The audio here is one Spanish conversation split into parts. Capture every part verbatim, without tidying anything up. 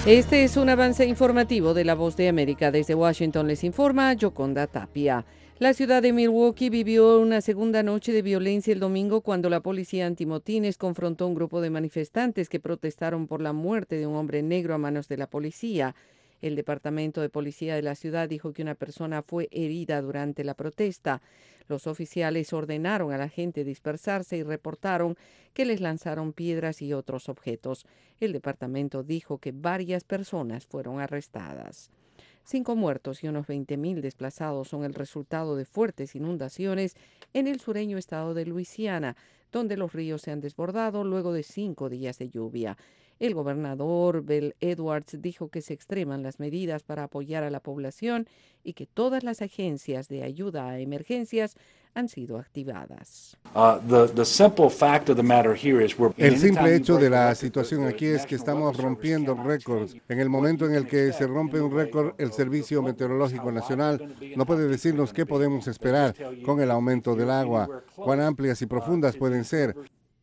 Este es un avance informativo de La Voz de América. Desde Washington les informa Yoconda Tapia. La ciudad de Milwaukee vivió una segunda noche de violencia el domingo cuando la policía antimotines confrontó a un grupo de manifestantes que protestaron por la muerte de un hombre negro a manos de la policía. El departamento de policía de la ciudad dijo que una persona fue herida durante la protesta. Los oficiales ordenaron a la gente dispersarse y reportaron que les lanzaron piedras y otros objetos. El departamento dijo que varias personas fueron arrestadas. Cinco muertos y unos veinte mil desplazados son el resultado de fuertes inundaciones en el sureño estado de Luisiana, donde los ríos se han desbordado luego de cinco días de lluvia. El gobernador Bill Edwards dijo que se extreman las medidas para apoyar a la población y que todas las agencias de ayuda a emergencias han sido activadas. El simple hecho de la situación aquí es que estamos rompiendo récords. En el momento en el que se rompe un récord, el Servicio Meteorológico Nacional no puede decirnos qué podemos esperar con el aumento del agua, cuán amplias y profundas pueden ser.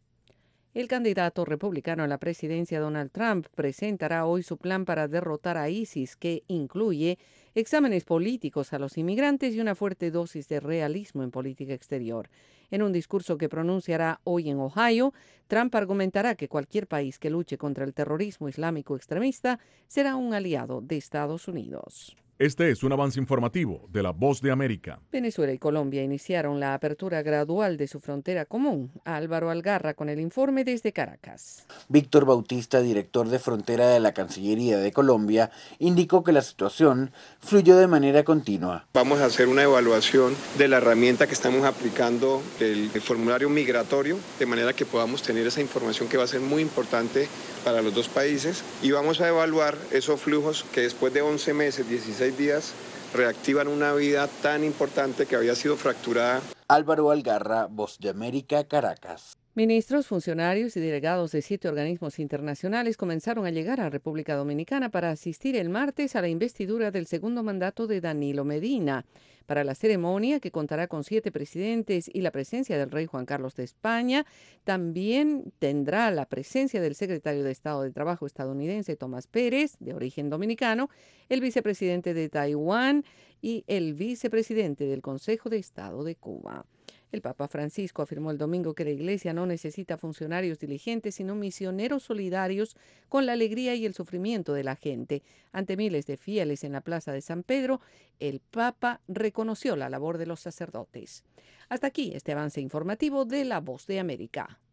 El candidato republicano a la presidencia, Donald Trump, presentará hoy su plan para derrotar a ISIS, que incluye exámenes políticos a los inmigrantes y una fuerte dosis de realismo en política exterior. En un discurso que pronunciará hoy en Ohio, Trump argumentará que cualquier país que luche contra el terrorismo islámico extremista será un aliado de Estados Unidos. Este es un avance informativo de La Voz de América. Venezuela y Colombia iniciaron la apertura gradual de su frontera común. Álvaro Algarra con el informe desde Caracas. Víctor Bautista, director de frontera de la Cancillería de Colombia, indicó que la situación fluyó de manera continua. Vamos a hacer una evaluación de la herramienta que estamos aplicando, el, el formulario migratorio, de manera que podamos tener esa información que va a ser muy importante para los dos países, y vamos a evaluar esos flujos que después de once meses, dieciséis días, reactivan una vida tan importante que había sido fracturada. Álvaro Algarra, Voz de América, Caracas. Ministros, funcionarios y delegados de siete organismos internacionales comenzaron a llegar a República Dominicana para asistir el martes a la investidura del segundo mandato de Danilo Medina. Para la ceremonia, que contará con siete presidentes y la presencia del rey Juan Carlos de España, también tendrá la presencia del secretario de Estado de Trabajo estadounidense Tomás Pérez, de origen dominicano, el vicepresidente de Taiwán y el vicepresidente del Consejo de Estado de Cuba. El Papa Francisco afirmó el domingo que la Iglesia no necesita funcionarios diligentes, sino misioneros solidarios con la alegría y el sufrimiento de la gente. Ante miles de fieles en la Plaza de San Pedro, el Papa reconoció la labor de los sacerdotes. Hasta aquí este avance informativo de La Voz de América.